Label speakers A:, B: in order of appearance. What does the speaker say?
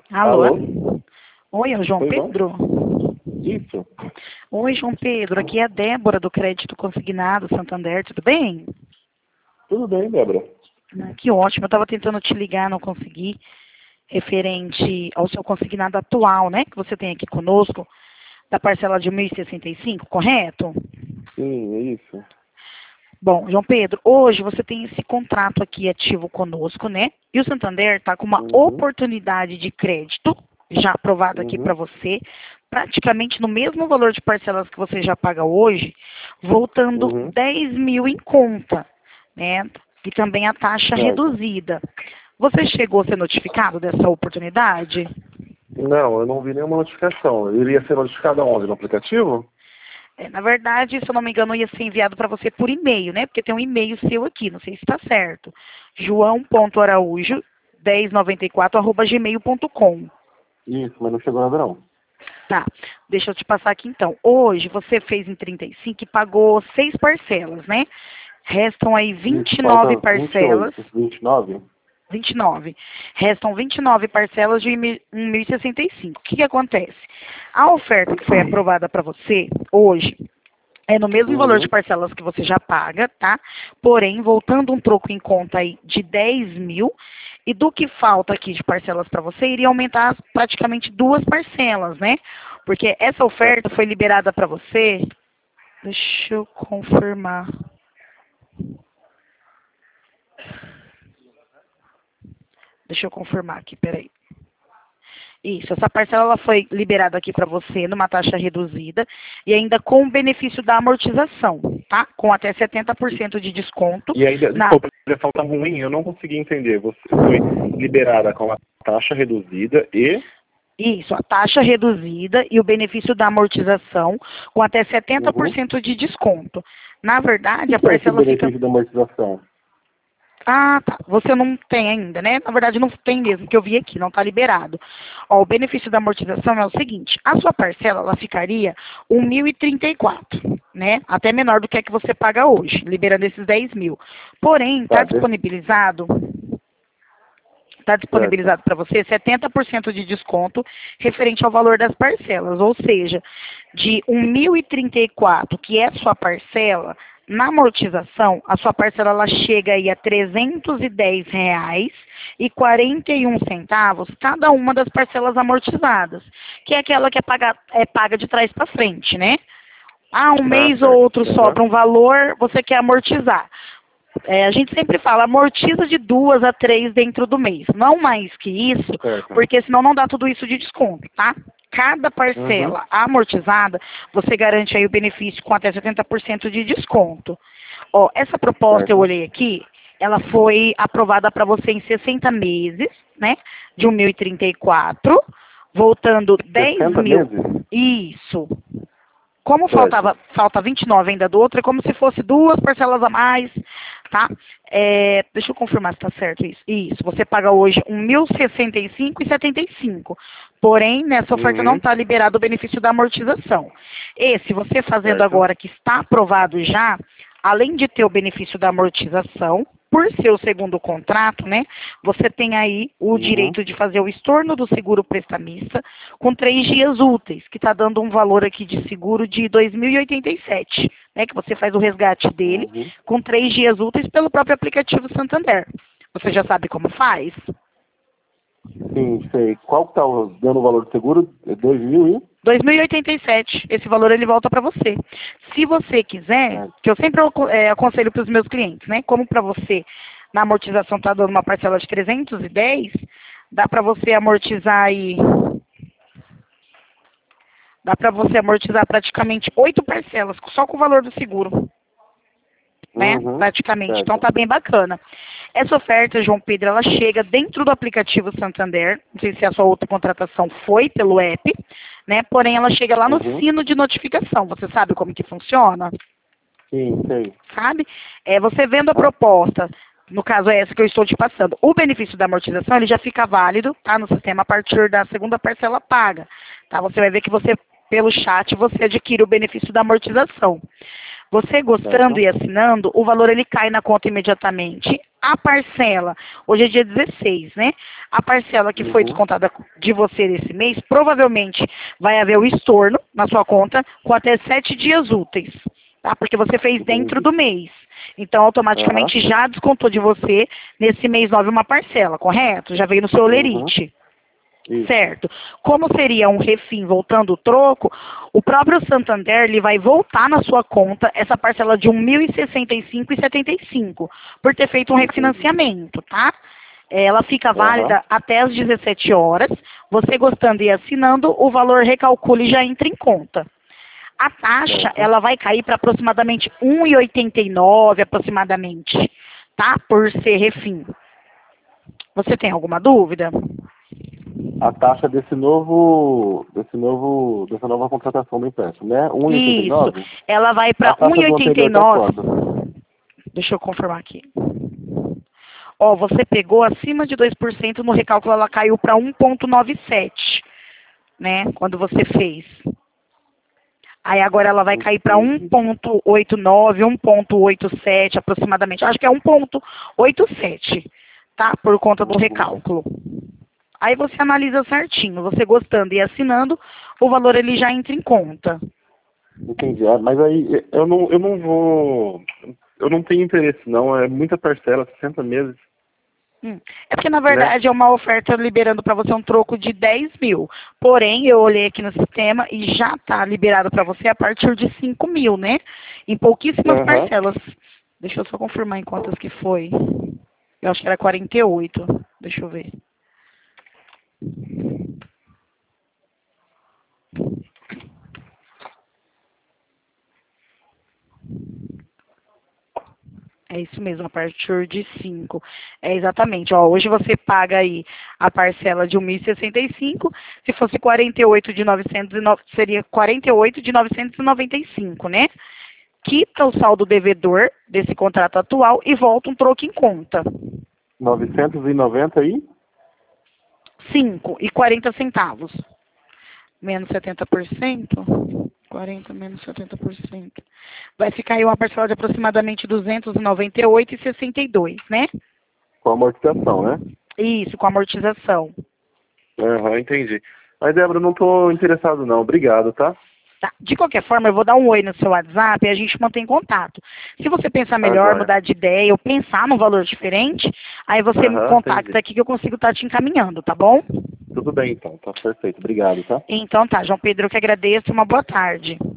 A: Alô?
B: Alô? Oi, é o João
A: Oi,
B: Pedro?
A: Isso.
B: Oi, João Pedro, aqui é a Débora do Crédito Consignado Santander, tudo bem?
A: Tudo bem, Débora?
B: Que ótimo, eu estava tentando te ligar, não consegui, referente ao seu consignado atual, né, que você tem aqui conosco, da parcela de 1.065, correto?
A: Sim, é isso.
B: Bom, João Pedro, hoje você tem esse contrato aqui ativo conosco, né? E o Santander está com uma
A: Uhum,
B: oportunidade de crédito já aprovado aqui para
A: uhum,
B: você, praticamente no mesmo valor de parcelas que você já paga hoje, voltando
A: uhum.
B: 10 mil em conta, né? E também a taxa
A: Certo.
B: reduzida. Você chegou a ser notificado dessa oportunidade?
A: Não, eu não vi nenhuma notificação. Eu iria ser notificado aonde? No aplicativo?
B: Na verdade, se eu não me engano, ia ser enviado para você por e-mail, né? Porque tem um e-mail seu aqui, não sei se está certo. joão.araújo1094@gmail.com.
A: Isso, mas não chegou nada não.
B: Tá, deixa eu te passar aqui então. Hoje você fez em 35 e pagou 6 parcelas, né? Restam aí
A: Isso,
B: 29
A: falta vinte e
B: parcelas.
A: oito, 29.
B: 29. Restam 29 parcelas de 1.065. O que acontece? A oferta que foi aprovada para você hoje é no mesmo valor de
A: Uhum.
B: parcelas que você já paga, tá? Porém, voltando um troco em conta aí de 10 mil, e do que falta aqui de parcelas para você, iria aumentar praticamente duas parcelas, né? Porque essa oferta foi liberada para você. Deixa eu confirmar. Deixa eu confirmar aqui, peraí. Isso, essa parcela ela foi liberada aqui para você numa taxa reduzida e ainda com o benefício da amortização, tá? Com até 70% de desconto
A: E ainda,
B: na.
A: desculpa, ainda falta ruim, eu não consegui entender. Você foi liberada com a taxa reduzida e...
B: Isso, a taxa reduzida e o benefício da amortização com até
A: Uhum.
B: 70% de desconto. Na verdade,
A: O
B: a
A: que é esse
B: parcela fica.
A: benefício da amortização?
B: Ah, tá. Você não tem ainda, né? Na verdade, não tem mesmo, que eu vi aqui, não está liberado. Ó, o benefício da amortização é o seguinte: a sua parcela ela ficaria 1.034, né? Até menor do que a que você paga hoje, liberando esses 10 mil. Porém,
A: Tá,
B: está
A: certo.
B: disponibilizado para você 70% de desconto referente ao valor das parcelas, ou seja, de 1.034, que é a sua parcela, na amortização, a sua parcela ela chega aí a R$ 310,41 cada uma das parcelas amortizadas, que é aquela que é paga de trás para frente, né? Ah, um
A: Ah,
B: mês ou
A: certo.
B: outro
A: Uhum.
B: sobra um valor, você quer amortizar. A gente sempre fala, amortiza de 2 a 3 dentro do mês. Não mais que isso,
A: Certo.
B: porque senão não dá tudo isso de desconto, tá? Cada
A: Uhum.
B: parcela amortizada, você garante aí o benefício com até 70% de desconto. Ó, essa proposta eu
A: Certo.
B: olhei aqui, ela foi aprovada para você em 60 meses, né? De 1.034, voltando 10
A: 60
B: mil.
A: meses?
B: Isso. Como
A: Certo.
B: falta 29 ainda do outro, é como se fosse duas parcelas a mais, tá? Deixa eu confirmar se está certo isso. Isso, você paga hoje 1.065,75. Porém, nessa oferta não
A: Uhum.
B: está liberado o benefício da amortização. Esse, você fazendo
A: Certo.
B: agora que está aprovado já, além de ter o benefício da amortização, por ser o segundo contrato, né, você tem aí o
A: Uhum.
B: direito de fazer o estorno do seguro prestamista com 3 dias úteis, que está dando um valor aqui de seguro de 2.087, né, que você faz o resgate dele
A: Uhum.
B: com 3 dias úteis pelo próprio aplicativo Santander. Você já sabe como faz?
A: Sim, sei. Qual que tá dando o valor do seguro? É 2.000 e?
B: 2.087, esse valor ele volta para você. Se você quiser,
A: Certo.
B: que eu sempre aconselho para os meus clientes, né? Como para você na amortização está dando uma parcela de 310, dá para você amortizar aí, dá para você amortizar praticamente 8 parcelas só com o valor do seguro, né?
A: Uhum.
B: Praticamente. Então
A: Certo.
B: tá bem bacana. Essa oferta, João Pedro, ela chega dentro do aplicativo Santander. Não sei se a sua outra contratação foi pelo app, né? Porém, ela chega lá no
A: Uhum.
B: sino de notificação. Você sabe como que funciona?
A: Sim, sei.
B: Sabe? Você vendo a proposta, no caso é essa que eu estou te passando, o benefício da amortização, ele já fica válido, tá? No sistema a partir da segunda parcela paga, tá? Você vai ver que você, pelo chat, você adquire o benefício da amortização. Você gostando
A: Certo.
B: e assinando, o valor ele cai na conta imediatamente. a parcela, hoje é dia 16, né? A parcela que foi descontada de você nesse mês, provavelmente vai haver o estorno na sua conta com até 7 dias úteis, tá? Porque você fez dentro do mês. Então, automaticamente já descontou de você nesse mês 9 uma parcela, correto? Já veio no seu olerite. Certo. Como seria um refim voltando o troco, o próprio Santander ele vai voltar na sua conta essa parcela de R$ 1.065,75 por ter feito um refinanciamento, tá? Ela fica válida até as 17 horas. Você gostando e assinando, o valor recalcula e já entra em conta. A taxa, ela vai cair para aproximadamente R$ 1,89 aproximadamente, tá? Por ser refim. Você tem alguma dúvida?
A: A taxa dessa nova contratação do empréstimo, né? 1,89?
B: Isso. Ela vai para 1,89. Deixa eu confirmar aqui. Ó, você pegou acima de 2% no recálculo, ela caiu para 1,97, né? Quando você fez. Aí agora ela vai cair para 1,89, 1,87 aproximadamente. Acho que é 1,87, tá? Por conta do recálculo. Aí você analisa certinho, você gostando e assinando, o valor ele já entra em conta.
A: Entendi. Mas aí eu não tenho interesse não, é muita parcela, 60 meses.
B: É porque na verdade é uma oferta liberando para você um troco de 10 mil. Porém, eu olhei aqui no sistema e já está liberado para você a partir de 5 mil, né? Em pouquíssimas parcelas. Deixa eu só confirmar em quantas que foi. Eu acho que era 48. Deixa eu ver. É isso mesmo, a partir de 5. É exatamente, ó, hoje você paga aí a parcela de 1.065, se fosse 48 de 909, seria 48 de 995, né? Quita o saldo devedor desse contrato atual e volta um troco em conta.
A: 990 aí?
B: 5,40 centavos. Menos 70%. 40 menos 70%. Vai ficar aí uma parcela de aproximadamente 298,62, né?
A: Com amortização, né?
B: Isso, com amortização.
A: Entendi. Mas, Débora, eu não estou interessado não. Obrigado, tá?
B: Tá. De qualquer forma, eu vou dar um oi no seu WhatsApp e a gente mantém contato. Se você pensar melhor, mudar de ideia ou pensar num valor diferente, aí você me contacta aqui que eu consigo estar te encaminhando, tá bom?
A: Tudo bem, então. Tá perfeito. Obrigado, tá?
B: Então tá, João Pedro, eu que agradeço. Uma boa tarde.